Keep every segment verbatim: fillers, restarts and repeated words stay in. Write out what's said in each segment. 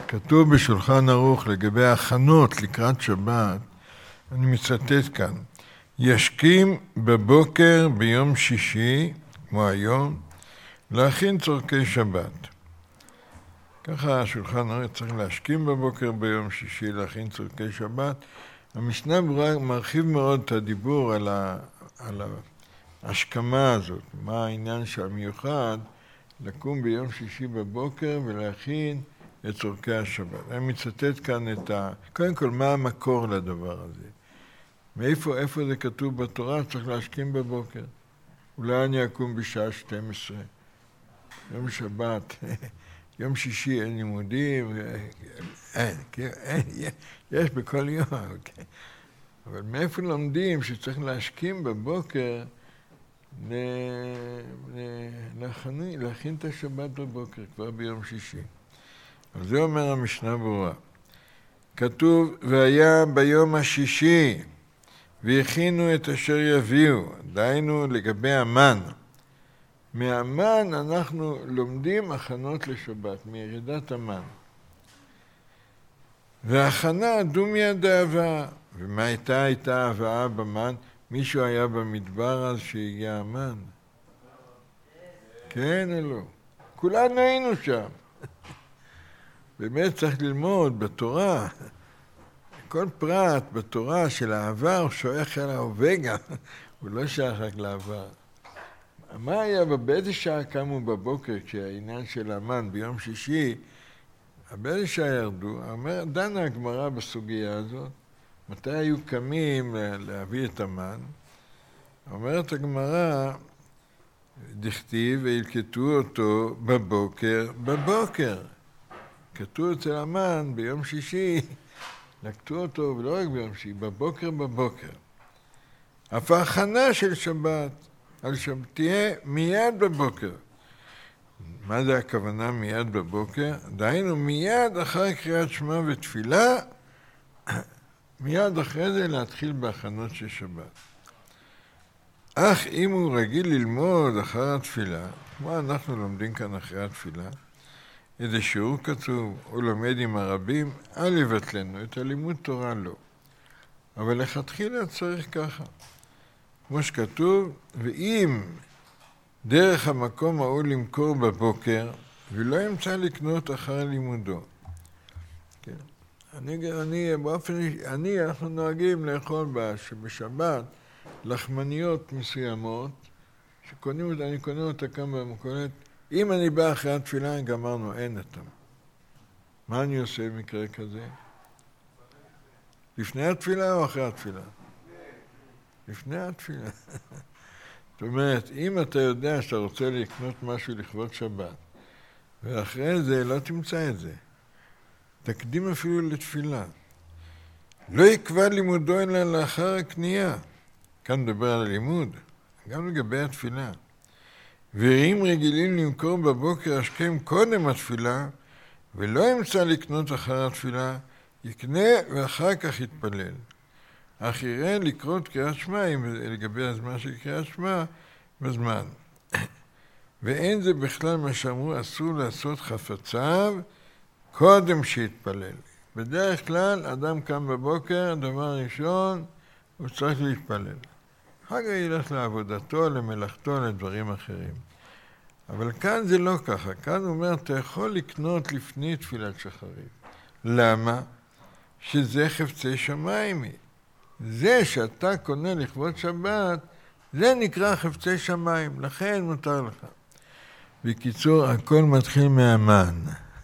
כתוב בשולחן ערוך לגבי ההכנות לקראת שבת, אני מצטט כאן, ישכים בבוקר ביום שישי, כמו היום, להכין צורכי שבת. ככה השולחן ערוך צריך להשכים בבוקר ביום שישי, להכין צורכי שבת. המשנה ברורה מרחיב מאוד את הדיבור על, ה, על ההשכמה הזאת, מה העניין שהמיוחד לקום ביום שישי בבוקר ולהכין את צורכי השבת. אני מצטט כאן את ה... קודם כל, מה המקור לדבר הזה? מאיפה, איפה זה כתוב בתורה? צריך להשכים בבוקר. אולי אני אקום בשעה שתים עשרה. יום שבת, יום שישי אין לימודים, אין, אין, יש בכל יום. אבל מאיפה לומדים שצריך להשכים בבוקר להכין, להכין את השבת בבוקר, כבר ביום שישי. אז זה אומר המשנה ברורה. כתוב, והיה ביום השישי, והכינו את אשר יביאו, דהיינו לגבי המן. מהמן אנחנו לומדים הכנות לשבת, מירידת המן. והכנה דומיה דהבה. ומה הייתה? הייתה הבאה במן? מישהו היה במדבר אז שהגיע המן? כן או לא? כולנו היינו שם. באמת צריך ללמוד בתורה. כל פרט בתורה של העבר הוא שייך אל ההווה גם. הוא לא שייך רק לעבר. מה היה באיזה שעה קמו בבוקר כשהעניין של המן ביום שישי? באיזה שעה ירדו? אומר, דנה הגמרא בסוגיה הזאת. מתי היו קמים להביא את המן? אומרת הגמרא, דכתיב וילקטו אותו בבוקר, בבוקר. כתוב אצל המן ביום שישי, לקטו אותו, ולא רק ביום שישי, בבוקר בבוקר. אף ההכנה של שבת, על שבת תהיה מיד בבוקר. מה זה הכוונה מיד בבוקר? דהיינו מיד אחרי קריאת שמע ותפילה, מיד אחרי זה להתחיל בהכנות של שבת. אך אם הוא רגיל ללמוד אחרי התפילה, כמו אנחנו לומדים כאן אחרי התפילה, איזה שיעור כתוב, הוא לומד עם הרבים, אל יבטלנו, את הלימוד תורה לא. אבל לכתחילה צריך ככה. כמו שכתוב, ואם דרך המקום ההוא למכור בבוקר, ולא ימצא לקנות אחר לימודו. כן. אני, אני, באופן, אני, אנחנו נוהגים לאכול בשבת לחמניות מסוימות, שקונים אותה, אני קונה אותה כאן במקורת, אם אני בא אחרי התפילה, גמרנו, אין אותם. מה אני עושה במקרה כזה? לפני התפילה או אחרי התפילה? לפני התפילה. זאת אומרת, אם אתה יודע שאתה רוצה לקנות משהו לכבוד שבת, ואחרי זה לא תמצא את זה, תקדים אפילו לתפילה. לא יקבע לימודו אלא לאחר הקנייה. כאן מדבר על הלימוד, גם לגבי התפילה. ואם רגילים למכור בבוקר השכם קודם התפילה, ולא ימצא לקנות אחר התפילה, יקנה ואחר כך יתפלל. אך יראה לקרות קריאת שמע, לגבי הזמן של קריאת שמע, בזמן. ואין זה בכלל מה שאמרו, אסור לעשות חפציו קודם שיתפלל. בדרך כלל, אדם קם בבוקר, דבר ראשון, הוא צריך להתפלל. אחר כך ילך לעבודתו, למלאכתו, לדברים אחרים. אבל כאן זה לא ככה. כאן הוא אומר, אתה יכול לקנות לפני תפילת שחרית. למה? שזה חפצי שמיים. זה שאתה קונה לכבוד שבת, זה נקרא חפצי שמיים. לכן מותר לך. בקיצור, הכל מתחיל מהמן.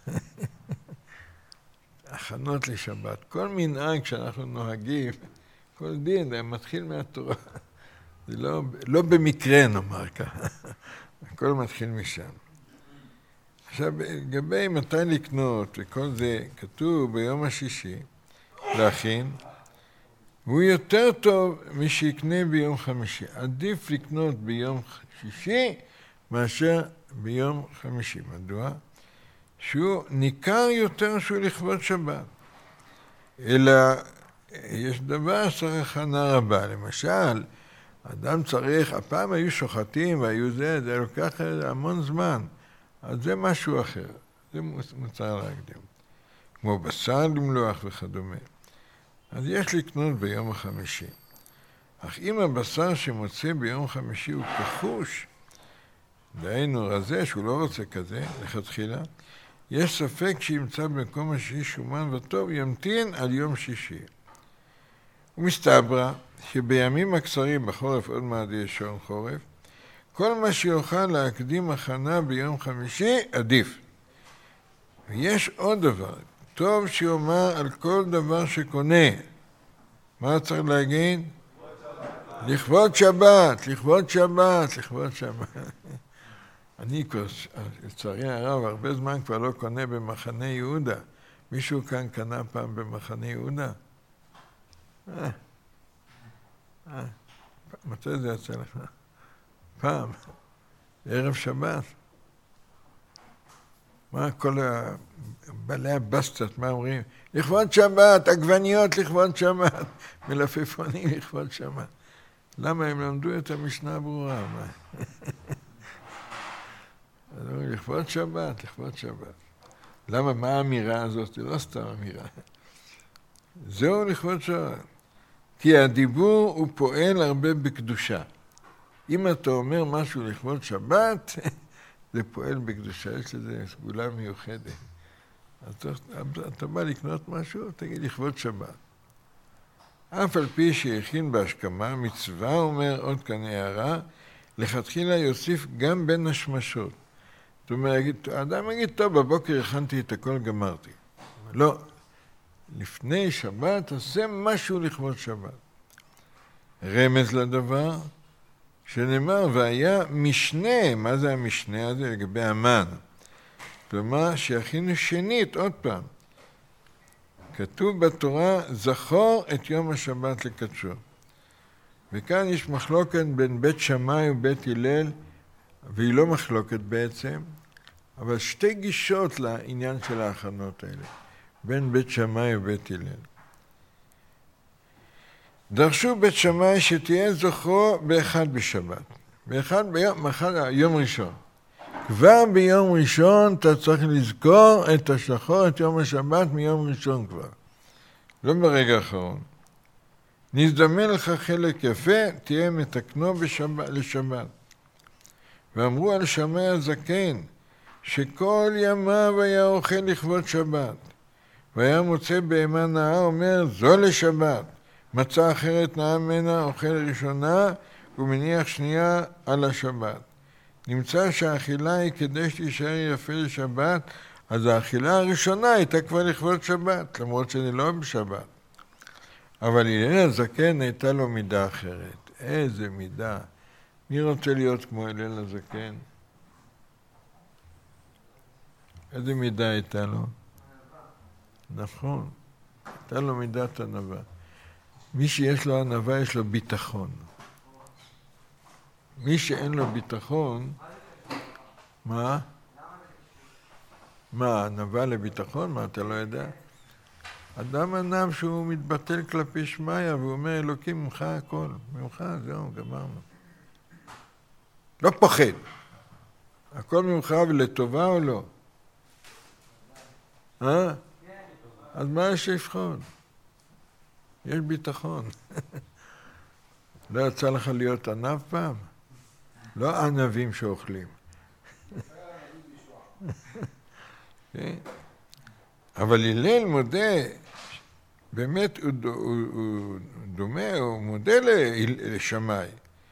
הכנות לשבת. כל מנהג שאנחנו נוהגים, כל דין, זה מתחיל מהתורה. זה לא, לא במקרה נאמר ככה. הכל מתחיל משם. עכשיו, לגבי מתי לקנות, וכל זה כתוב ביום השישי, להכין, והוא יותר טוב משיקנה ביום חמישי. עדיף לקנות ביום שישי מאשר ביום חמישי. מדוע? שהוא ניכר יותר שהוא לכבוד שבת. אלא יש דבר שצריך הכנה רבה. למשל, אדם צריך, הפעם היו שוחטים והיו זה, זה לוקח המון זמן. אז זה משהו אחר. זה מוצר להקדים. כמו בשר למלוח וכדומה. אז יש לקנות ביום החמישי. אך אם הבשר שמוצא ביום חמישי הוא כחוש, דהיינו רזה שהוא לא רוצה כזה, לכתחילה, יש ספק שימצא במקום השישי שומן וטוב, ימתין על יום שישי. ומסתברא שבימים הקצרים בחורף, עוד מעט יש שעון חורף, כל מה שיוכל להקדים הכנה ביום חמישי עדיף. ויש עוד דבר, טוב שיאמר על כל דבר שקונה. מה צריך להגיד? לכבוד שבת, לכבוד שבת, לכבוד שבת. אני כבר, לצערי הרב, הרבה זמן כבר לא קונה במחנה יהודה. מישהו כאן קנה פעם במחנה יהודה? אה, אה, מתי זה יצא לך? פעם, ערב שבת. מה כל בעלי הבסטות, מה אומרים? לכבוד שבת, עגבניות לכבוד שבת, מלפפונים לכבוד שבת. למה הם למדו את המשנה ברורה? מה? אז אומרים, לכבוד שבת, לכבוד שבת. למה, מה האמירה הזאת? זה לא סתם אמירה. זהו לכבוד שבת. כי הדיבור הוא פועל הרבה בקדושה. אם אתה אומר משהו לכבוד שבת, זה פועל בקדושה, יש לזה סגולה מיוחדת. אז אתה בא לקנות משהו, תגיד לכבוד שבת. אף על פי שהכין בהשכמה, מצווה אומר עוד כאן הערה, לכתחילה יוסיף גם בין השמשות. זאת אומרת, האדם יגיד, טוב, בבוקר הכנתי את הכל, גמרתי. לא, לפני שבת, עושה משהו לכבוד שבת. רמז לדבר, שנאמר, והיה משנה, מה זה המשנה הזה? לגבי המן. כלומר, שיכינו שנית, עוד פעם. כתוב בתורה, זכור את יום השבת לקדשו. וכאן יש מחלוקת בין בית שמאי ובית הלל, והיא לא מחלוקת בעצם, אבל שתי גישות לעניין של ההכנות האלה, בין בית שמאי ובית הלל. דרשו בית שמאי שתהיה זכרו באחד בשבת, באחד ביום, אחד, יום ראשון. כבר ביום ראשון אתה צריך לזכור את השחור, את יום השבת מיום ראשון כבר. לא ברגע האחרון. נזדמן לך חלק יפה, תהיה מתקנו בשבת, לשבת. ואמרו על שמאי הזקן, שכל ימיו היה אוכל לכבוד שבת. והיה מוצא בהמה נאה, אומר, זו לשבת. מצא אחרת נאה ממנה, אוכל ראשונה, ומניח שנייה על השבת. נמצא שהאכילה היא כדי שתישאר יפה לשבת, אז האכילה הראשונה הייתה כבר לכבוד שבת, למרות שאני לא בשבת. אבל הלל הזקן הייתה לו מידה אחרת. איזה מידה. מי רוצה להיות כמו הלל הזקן? איזה מידה הייתה לו? נכון. הייתה לו מידת ענווה. מי שיש לו ענווה יש לו ביטחון. מי שאין לו ביטחון, מה? מה, ענווה לביטחון? מה, אתה לא יודע? אדם ענב שהוא מתבטל כלפי שמיה, והוא אומר, אלוקים, ממך הכל. ממך, זהו, גמרנו. לא פוחד. הכל ממך ולטובה או לא? אה? אז מה יש לפחוד? יש ביטחון. לא יצא לך להיות ענב פעם? לא ענבים שאוכלים. אבל הלל מודה, באמת הוא, הוא, הוא דומה, הוא מודה לשמאי,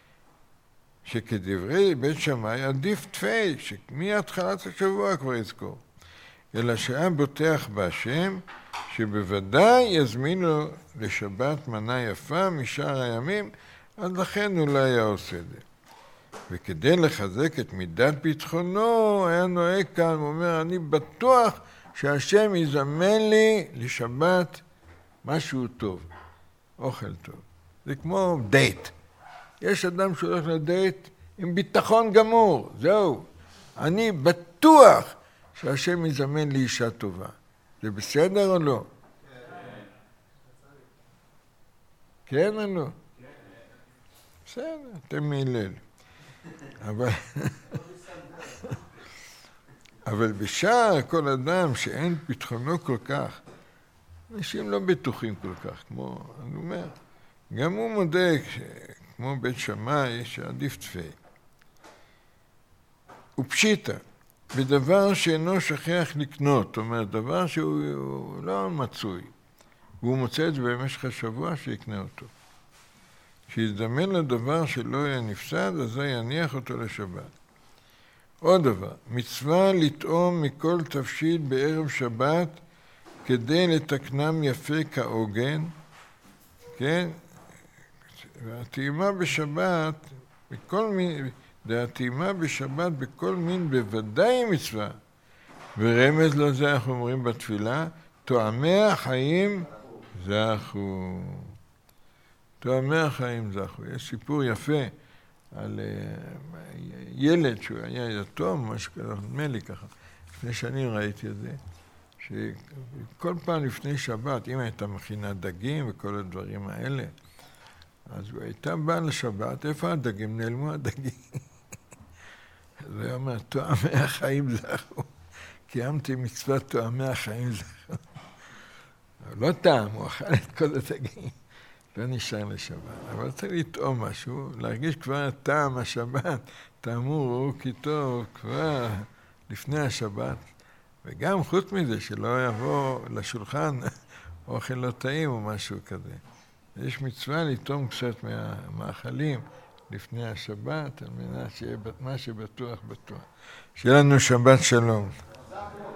שכדברי בית שמאי עדיף תפי, שמהתחלת השבוע כבר יזכור. אלא שהיה בוטח בהשם, שבוודאי יזמינו לשבת מנה יפה משאר הימים, אז לכן אולי היה עושה את זה. וכדי לחזק את מידת ביטחונו, היה נוהג כאן, הוא אומר, אני בטוח שהשם יזמן לי לשבת משהו טוב, אוכל טוב. זה כמו דייט. יש אדם שהולך לדייט עם ביטחון גמור, זהו. אני בטוח שהשם יזמן לי אישה טובה. זה בסדר או לא? כן או לא? בסדר, אתם מהלל. אבל, אבל בשאר כל אדם שאין ביטחונו כל כך, אנשים לא בטוחים כל כך, כמו, אני אומר, גם הוא מודה, כמו בית שמאי, שעדיף תפי. ופשיטה, בדבר שאינו שכח לקנות, זאת אומרת, דבר שהוא לא מצוי, והוא מוצא את זה במשך השבוע שיקנה אותו. כשיזדמן לדבר שלא יהיה נפסד, אז זה יניח אותו לשבת. עוד דבר, מצווה לטעום מכל תבשיל בערב שבת, כדי לתקנם יפה כעוגן, כן? והטעימה בשבת, בכל מין, והטעימה בשבת בכל מין בוודאי מצווה. ורמז לזה אנחנו אומרים בתפילה, טועמי החיים זכו. טועמי החיים זכו. יש סיפור יפה על ילד שהוא היה יתום, משהו כזה, נדמה לי ככה. לפני שנים ראיתי את זה. שכל פעם לפני שבת, אם הייתה מכינה דגים וכל הדברים האלה, אז הוא הייתה באה לשבת, איפה הדגים? נעלמו הדגים. אז הוא אומר, טועמי החיים זכו. קיימתי מצוות טועמי החיים זכו. לא טעם, הוא אכל את כל הדגים. לא נשאר לשבת. אבל צריך לטעום משהו, להרגיש כבר טעם השבת. טעמו, ראו כי טוב, כבר לפני השבת. וגם חוץ מזה, שלא יבוא לשולחן אוכל לא טעים או משהו כזה. יש מצווה לטעום קצת מהמאכלים לפני השבת, על מנת שיהיה מה שבטוח בטוח. שיהיה לנו שבת שלום.